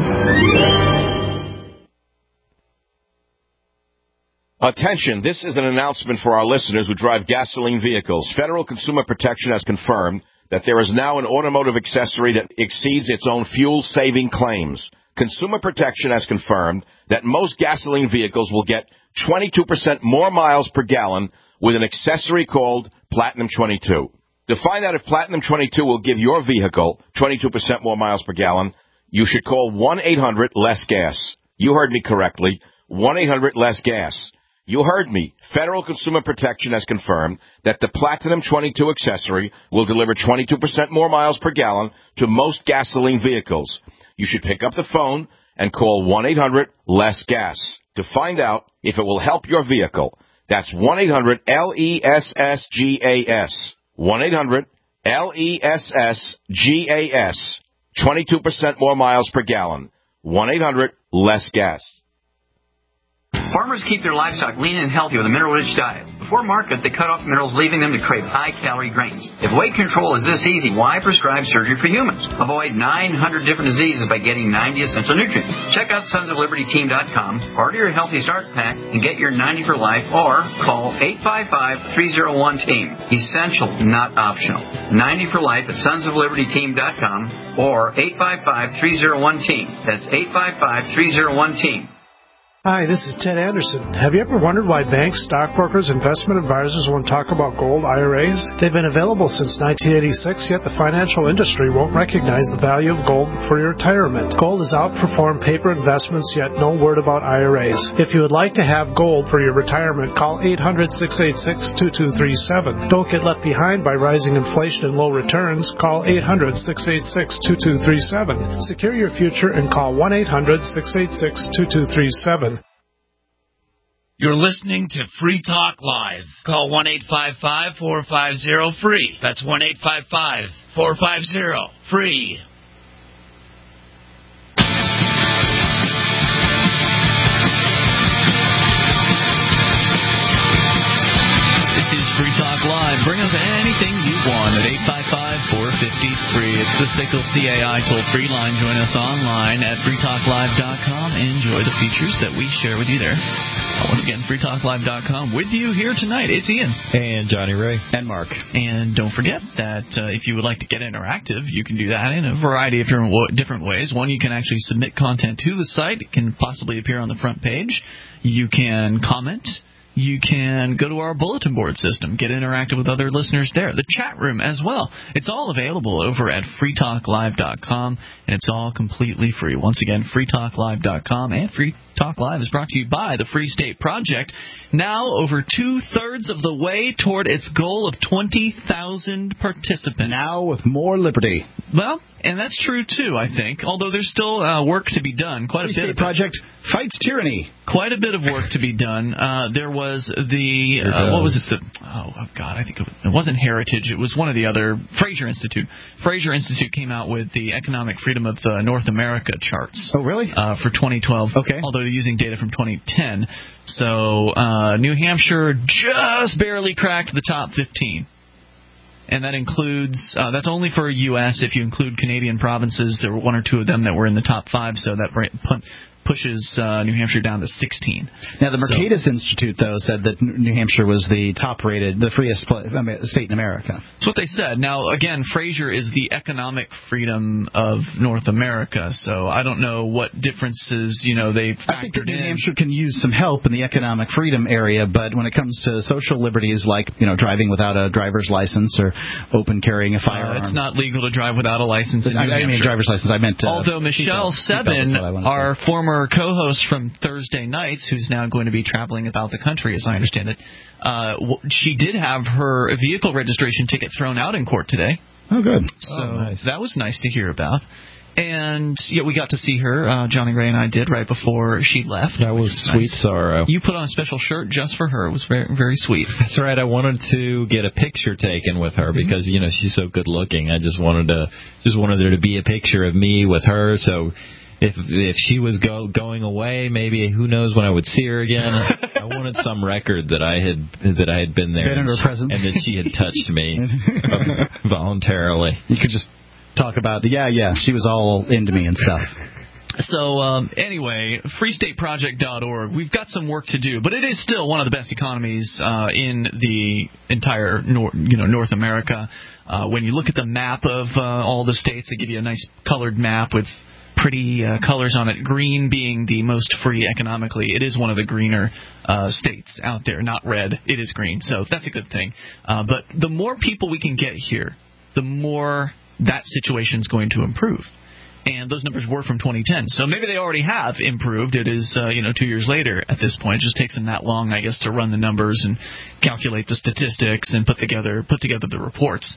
Attention, this is an announcement for our listeners who drive gasoline vehicles. Federal Consumer Protection has confirmed that there is now an automotive accessory that exceeds its own fuel-saving claims. Consumer Protection has confirmed that most gasoline vehicles will get 22% more miles per gallon with an accessory called Platinum 22. To find out if Platinum 22 will give your vehicle 22% more miles per gallon, you should call 1-800-LESS-GAS. You heard me correctly, 1-800-LESS-GAS. You heard me. Federal Consumer Protection has confirmed that the Platinum 22 accessory will deliver 22% more miles per gallon to most gasoline vehicles. You should pick up the phone and call 1-800-LESS-GAS to find out if it will help your vehicle. That's 1-800-LESS-GAS. 1-800-LESS-GAS. 22% more miles per gallon. 1-800-LESS-GAS. Farmers keep their livestock lean and healthy with a mineral-rich diet. Before market, they cut off minerals, leaving them to crave high-calorie grains. If weight control is this easy, why prescribe surgery for humans? Avoid 900 different diseases by getting 90 essential nutrients. Check out sonsoflibertyteam.com, order your Healthy Start Pack, and get your 90 for life, or call 855-301-TEAM. Essential, not optional. 90 for life at sonsoflibertyteam.com or 855-301-TEAM. That's 855-301-TEAM. Hi, this is Ted Anderson. Have you ever wondered why banks, stockbrokers, investment advisors won't talk about gold IRAs? They've been available since 1986, yet the financial industry won't recognize the value of gold for your retirement. Gold has outperformed paper investments, yet no word about IRAs. If you would like to have gold for your retirement, call 800-686-2237. Don't get left behind by rising inflation and low returns. Call 800-686-2237. Secure your future and call 1-800-686-2237. You're listening to Free Talk Live. Call 1-855-450-FREE. That's 1-855-450-FREE. This is Free Talk Live. Bring up anything you want at 855-450-FREE. It's the SICKLE CAI toll-free line. Join us online at freetalklive.com. Enjoy the features that we share with you there. Once again, freetalklive.com. With you here tonight, it's Ian. And Johnny Ray. And Mark. And don't forget that if you would like to get interactive, you can do that in a variety of different ways. One, you can actually submit content to the site. It can possibly appear on the front page. You can comment. You can go to our bulletin board system, get interactive with other listeners there. The chat room as well. It's all available over at freetalklive.com, and it's all completely free. Once again, freetalklive.com, and Free Talk Live is brought to you by the Free State Project, now over 2/3 of the way toward its goal of 20,000 participants. Now with more liberty. Well, and that's true, too, I think, although there's still work to be done. Quite a bit. Free State Project fights tyranny. Quite a bit of work to be done. There was the, what was it? I think it wasn't Heritage. It was one of the other, Fraser Institute. Fraser Institute came out with the Economic Freedom of North America charts. Oh, really? For 2012. Okay. Although they're using data from 2010. So New Hampshire just barely cracked the top 15. And that includes, that's only for U.S. If you include Canadian provinces, there were one or two of them that were in the top 5, so that pushes New Hampshire down to 16. Now, the Mercatus Institute, though, said that New Hampshire was the top-rated, the freest state in America. That's what they said. Now, again, Fraser is the economic freedom of North America, so I don't know what differences, they factored in. I think that New Hampshire can use some help in the economic freedom area, but when it comes to social liberties like, driving without a driver's license or open carrying a firearm. It's not legal to drive without a license in New Hampshire. I didn't mean a driver's license. I meant although Michelle Sebin, our former co-host from Thursday nights, who's now going to be traveling about the country, as I understand it, she did have her vehicle registration ticket thrown out in court today. Oh, good. So nice. That was nice to hear about. And we got to see her. Johnny Ray and I did right before she left. That was sweet nice. Sorrow. You put on a special shirt just for her. It was very, very sweet. That's right. I wanted to get a picture taken with her because she's so good looking. I just wanted there to be a picture of me with her. So if she was going away, maybe who knows when I would see her again. I wanted some record that I had been there, been in her presence, and that she had touched me voluntarily. You could just talk about, she was all into me and stuff. So anyway, freestateproject.org. We've got some work to do, but it is still one of the best economies in the entire North America. When you look at the map of all the states, they give you a nice colored map with pretty colors on it. Green being the most free economically. It is one of the greener states out there. Not red. It is green, so that's a good thing. But the more people we can get here, the more that situation's going to improve. And those numbers were from 2010. So maybe they already have improved. It is, 2 years later at this point. It just takes them that long, I guess, to run the numbers and calculate the statistics and put together the reports.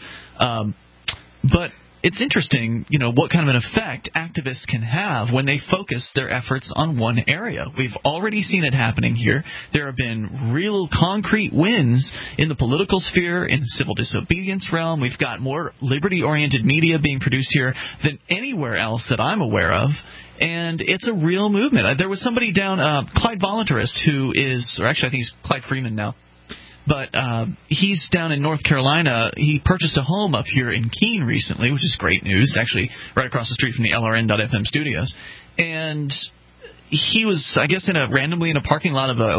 But it's interesting, what kind of an effect activists can have when they focus their efforts on one area. We've already seen it happening here. There have been real concrete wins in the political sphere, in the civil disobedience realm. We've got more liberty-oriented media being produced here than anywhere else that I'm aware of. And it's a real movement. There was somebody down, Clyde Voluntarist, who is, or actually I think he's Clyde Freeman now. But he's down in North Carolina. He purchased a home up here in Keene recently, which is great news, actually right across the street from the LRN.FM studios. And he was, I guess, randomly in a parking lot of a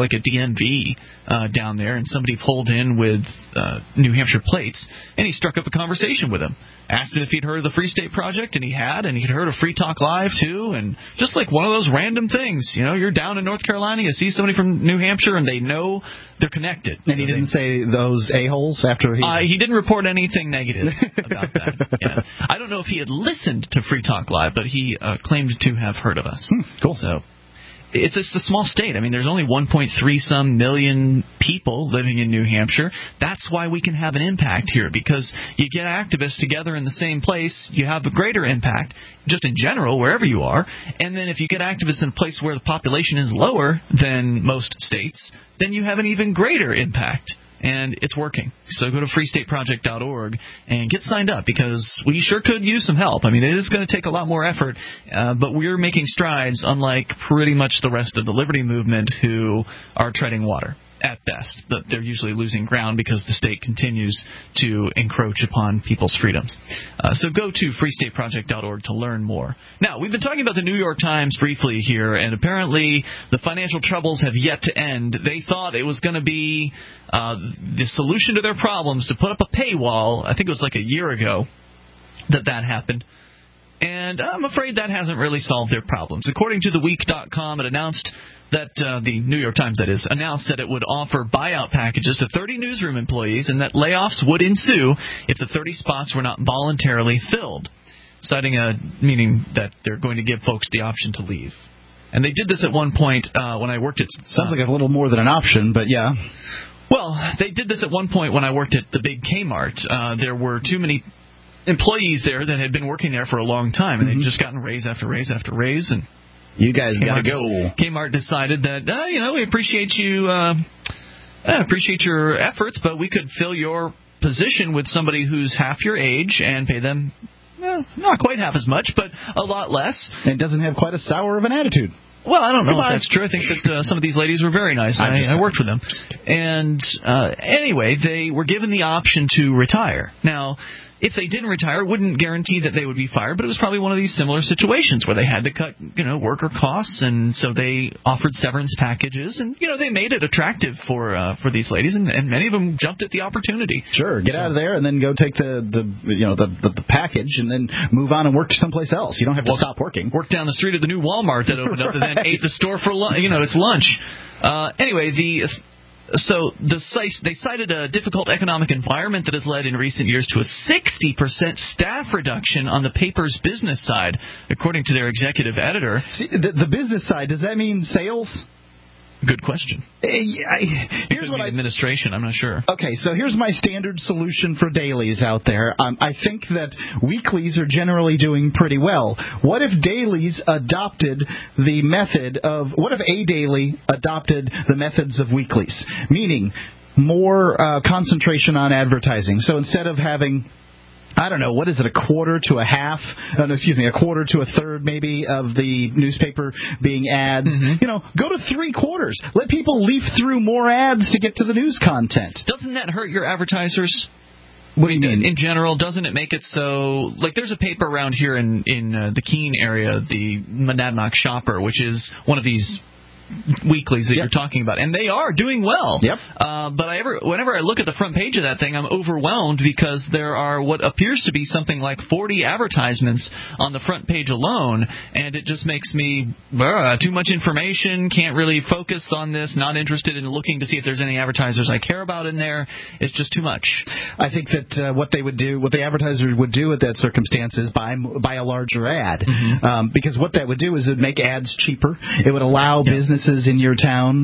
DMV down there, and somebody pulled in with New Hampshire plates, and he struck up a conversation with him. Asked him if he'd heard of the Free State Project, and he had, and he'd heard of Free Talk Live, too, and just like one of those random things. You're down in North Carolina, you see somebody from New Hampshire, and they know they're connected. And he didn't say those a-holes after he... He didn't report anything negative about that. Yeah. I don't know if he had listened to Free Talk Live, but he claimed to have heard of us. Cool. So... It's a small state. I mean, there's only 1.3-some million people living in New Hampshire. That's why we can have an impact here, because you get activists together in the same place, you have a greater impact, just in general, wherever you are. And then if you get activists in a place where the population is lower than most states, then you have an even greater impact. And it's working. So go to freestateproject.org and get signed up, because we sure could use some help. I mean, it is going to take a lot more effort, but we're making strides, unlike pretty much the rest of the liberty movement, who are treading water at best. But they're usually losing ground because the state continues to encroach upon people's freedoms. So go to freestateproject.org to learn more. Now, we've been talking about the New York Times briefly here, and apparently the financial troubles have yet to end. They thought it was going to be the solution to their problems to put up a paywall. I think it was like a year ago that happened. And I'm afraid that hasn't really solved their problems. According to TheWeek.com, it announced that the New York Times, that is, announced that it would offer buyout packages to 30 newsroom employees, and that layoffs would ensue if the 30 spots were not voluntarily filled, meaning that they're going to give folks the option to leave. And they did this at one point when I worked at... Sounds like a little more than an option, but yeah. Well, they did this at one point when I worked at the big Kmart. There were too many employees there that had been working there for a long time, and they'd just gotten raise after raise after raise, and you guys got to go. Kmart decided that, we appreciate you, appreciate your efforts, but we could fill your position with somebody who's half your age and pay them, not quite half as much, but a lot less. And doesn't have quite as sour of an attitude. Well, I don't know if that's true. I think that some of these ladies were very nice. I worked with them. And anyway, they were given the option to retire. Now, if they didn't retire, it wouldn't guarantee that they would be fired, but it was probably one of these similar situations where they had to cut, worker costs, and so they offered severance packages, and they made it attractive for these ladies, and many of them jumped at the opportunity. Sure, get out of there and then go take the package and then move on and work someplace else. You don't have to stop working. Work down the street at the new Walmart that opened up, and then ate the store for its lunch. Anyway, So they cited a difficult economic environment that has led in recent years to a 60% staff reduction on the paper's business side, according to their executive editor. See, the business side, does that mean sales? Good question. Here's what administration. I'm not sure. Okay, so here's my standard solution for dailies out there. I think that weeklies are generally doing pretty well. What if dailies adopted the method of? What if a daily adopted the methods of weeklies? Meaning more concentration on advertising. So instead of having, I don't know, what is it, a quarter to a third maybe of the newspaper being ads. Go to 3/4. Let people leaf through more ads to get to the news content. Doesn't that hurt your advertisers? What do you mean? In general, doesn't it make it so... Like, there's a paper around here in the Keene area, the Monadnock Shopper, which is one of these weeklies that you're talking about, and they are doing well. Yep. But whenever I look at the front page of that thing, I'm overwhelmed because there are what appears to be something like 40 advertisements on the front page alone, and it just makes me too much information, can't really focus on this, not interested in looking to see if there's any advertisers I care about in there. It's just too much. I think that what the advertisers would do at that circumstance is buy a larger ad, because what that would do is it would make ads cheaper. It would allow businesses in your town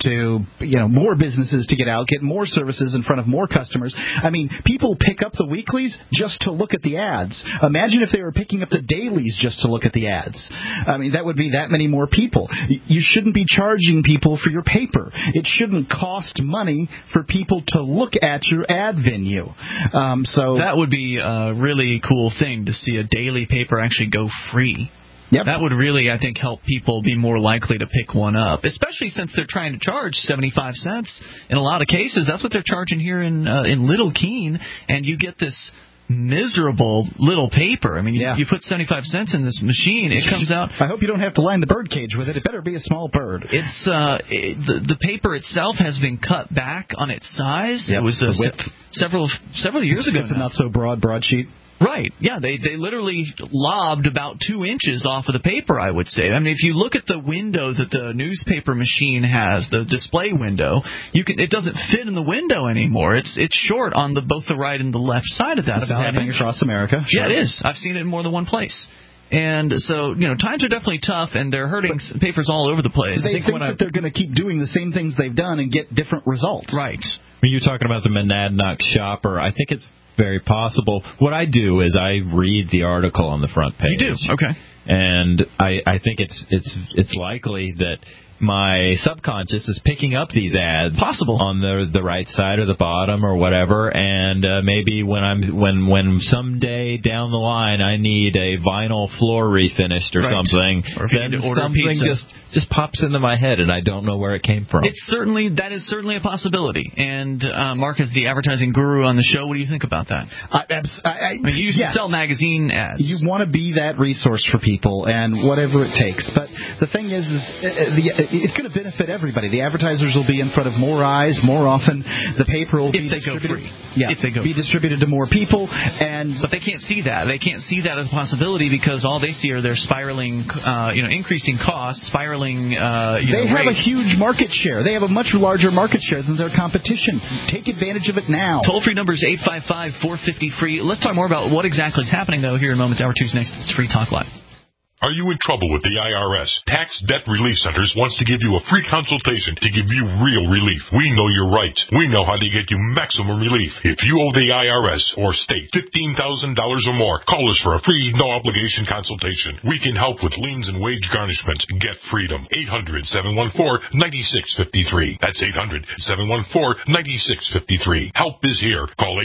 more businesses to get out, get more services in front of more customers. I mean, people pick up the weeklies just to look at the ads. Imagine if they were picking up the dailies just to look at the ads. I mean, that would be that many more people. You shouldn't be charging people for your paper. It shouldn't cost money for people to look at your ad venue. So that would be a really cool thing to see a daily paper actually go free. Yep. That would really, I think, help people be more likely to pick one up, especially since they're trying to charge 75 cents. In a lot of cases, that's what they're charging here in Little Keene, and you get this miserable little paper. I mean, you put 75 cents in this machine, it comes out... I hope you don't have to line the bird cage with it. It better be a small bird. It's the paper itself has been cut back on its size. Yep. It was width. several years ago. It's a not so broadsheet. Right, yeah, they literally lobbed about 2 inches off of the paper, I would say. I mean, if you look at the window that the newspaper machine has, the display window, it doesn't fit in the window anymore. It's short on both the right and the left side of that. It's happening across America. Sure. Yeah, it is. I've seen it in more than one place. And so, times are definitely tough, and they're hurting papers all over the place. They think that they're going to keep doing the same things they've done and get different results. Right. When you're talking about the Monadnock Shopper, I think it's very possible. What I do is I read the article on the front page. You do? Okay. And I think it's likely that my subconscious is picking up these ads on the right side or the bottom or whatever, and maybe when someday down the line I need a vinyl floor refinished or something, or then something just pops into my head and I don't know where it came from. That is certainly a possibility. And Mark, as the advertising guru on the show, what do you think about that? I mean, you used to sell magazine ads. You want to be that resource for people and whatever it takes. But the thing is it's going to benefit everybody. The advertisers will be in front of more eyes more often. The paper will be distributed. Be distributed to more people. But they can't see that. They can't see that as a possibility because all they see are their spiraling, increasing costs, spiraling. They have a huge market share. They have a much larger market share than their competition. Take advantage of it now. Toll-free number is 855-450-FREE. Let's talk more about what exactly is happening, though, here in moments. Hour 2's next. It's Free Talk Live. Are you in trouble with the IRS? Tax Debt Relief Centers wants to give you a free consultation to give you real relief. We know your rights. We know how to get you maximum relief. If you owe the IRS or state $15,000 or more, call us for a free, no-obligation consultation. We can help with liens and wage garnishments. Get freedom. 800-714-9653. That's 800-714-9653. Help is here. Call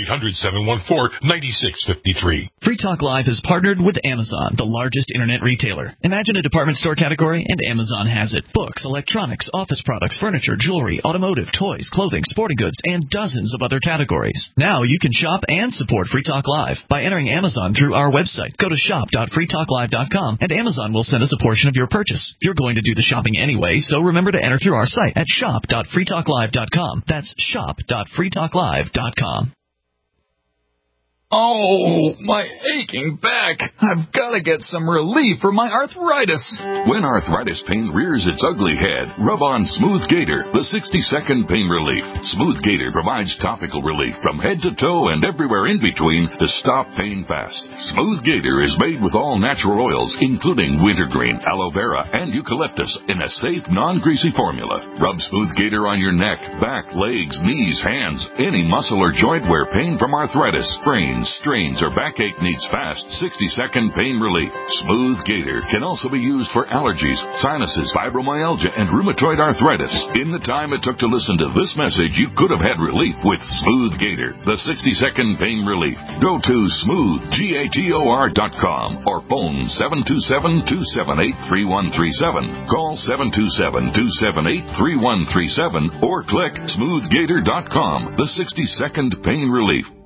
800-714-9653. Free Talk Live is partnered with Amazon, the largest internet retailer. Imagine a department store category, and Amazon has it. Books, electronics, office products, furniture, jewelry, automotive, toys, clothing, sporting goods, and dozens of other categories. Now you can shop and support Free Talk Live by entering Amazon through our website. Go to shop.freetalklive.com, and Amazon will send us a portion of your purchase. You're going to do the shopping anyway, so remember to enter through our site at shop.freetalklive.com. That's shop.freetalklive.com. Oh, my aching back. I've got to get some relief from my arthritis. When arthritis pain rears its ugly head, rub on Smooth Gator, the 60-second pain relief. Smooth Gator provides topical relief from head to toe and everywhere in between to stop pain fast. Smooth Gator is made with all natural oils, including wintergreen, aloe vera, and eucalyptus in a safe, non-greasy formula. Rub Smooth Gator on your neck, back, legs, knees, hands, any muscle or joint where pain from arthritis, sprains, strains, or backache needs fast 60-second pain relief. Smooth Gator can also be used for allergies, sinuses, fibromyalgia, and rheumatoid arthritis. In the time it took to listen to this message, you could have had relief with Smooth Gator, the 60-second pain relief. Go to smoothgator.com or phone 727-278-3137. Call 727-278-3137 or click smoothgator.com, the 60-second pain relief.